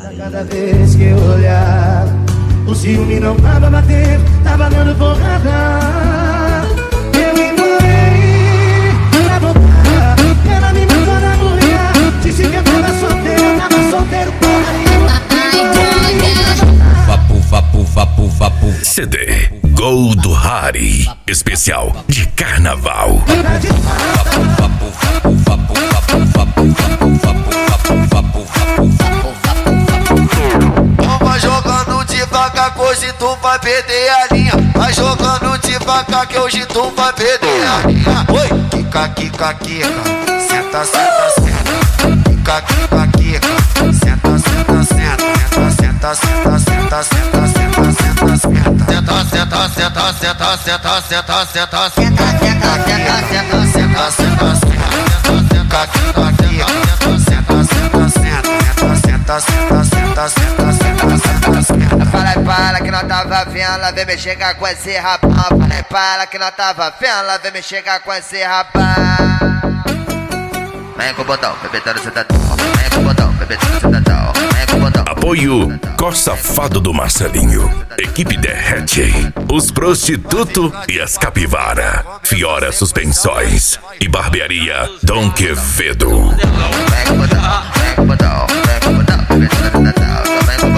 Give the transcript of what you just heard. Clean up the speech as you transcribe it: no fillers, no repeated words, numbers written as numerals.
Cada vez que eu olhar, o ciúme não tava batendo, tava dando porrada. Eu implorei pra voltar, ela me matou na mulher. Disse que eu tava solteiro, porra nenhuma. CD Gol do Hari, especial de carnaval. Vai jogando devagar que hoje tu vai perder a linha. Vai jogando devagar que hoje tu vai perder a linha. Oi, quica, quica, quica, senta, senta, senta. Quica, quica, quica, senta, senta, senta. Senta, senta, senta, senta, senta, senta, senta. Senta, senta, senta, senta, senta, senta, senta, senta. Senta, senta, senta, senta, senta, senta. Quica, quica, quica, senta, senta, senta. Senta, senta, senta, senta, senta, senta, senta. Falei pra ela que não tava vendo, ela vem me chegar com esse rapaz. Falei pra ela que não tava vendo, ela vem me chegar com esse rapaz. Vem com o botão, bebetando sentadão. Vem com o botão, bebetando sentadão. Vem com o botão. Apoio Coça-Fado do Marcelinho, Equipe Derrete, Os Prostituto e as Capivara, Fiora Suspensões e Barbearia Dom Quevedo. Vem com o botão, vem com o botão, vem com o botão, bebetando sentadão. Vem com o